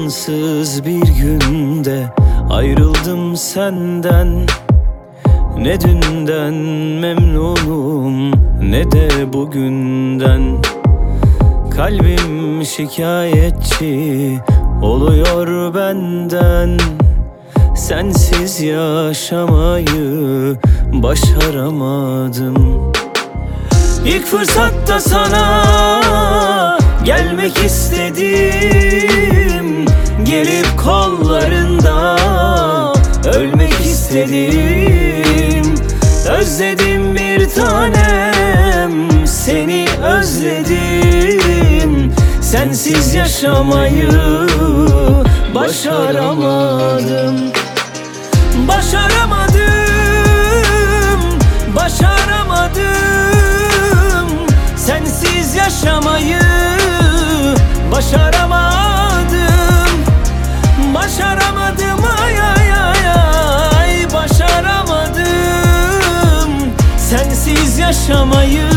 zamansız bir günde ayrıldım senden. Ne dünden memnunum ne de bugünden. Kalbim şikayetçi oluyor benden. Sensiz yaşamayı başaramadım. İlk fırsatta sana gelmek istedim. Gelip kollarında ölmek istedim. Özledim bir tanem, seni özledim. Sensiz yaşamayı başaramadım. Başaramadım, başaramadım. Sensiz yaşamayı başaramadım. Başaramadım, ay ay ay ay, başaramadım. Sensiz yaşamayı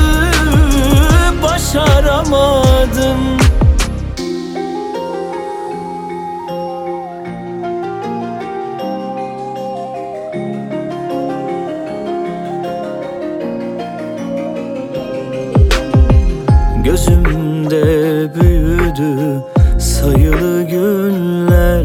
başaramadım. Gözümde büyüdü sayılı günler.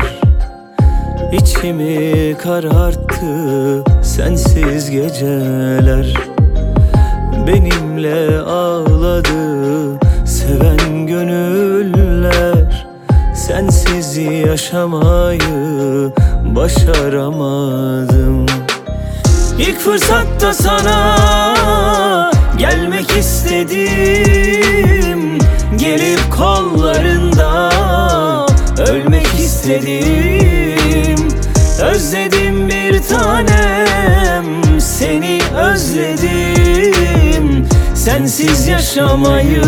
İçimi kararttı sensiz geceler. Benimle ağladı seven gönüller. Sensiz yaşamayı başaramadım. İlk fırsatta sana gelmek istedim. Gelip kollarında ölmek istedim. Özledim bir tanem, seni özledim. Sensiz yaşamayı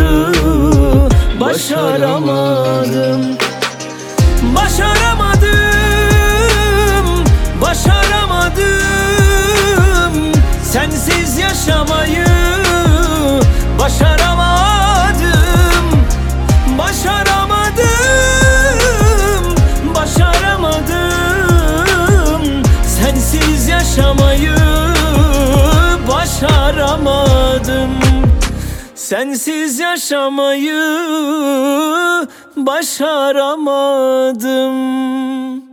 başaramadım. Başaramadım, başaramadım. Sensiz yaşamayı başaramadım. Başaramadım, başaramadım. Sensiz yaşamayı başaramadım. Sensiz yaşamayı başaramadım.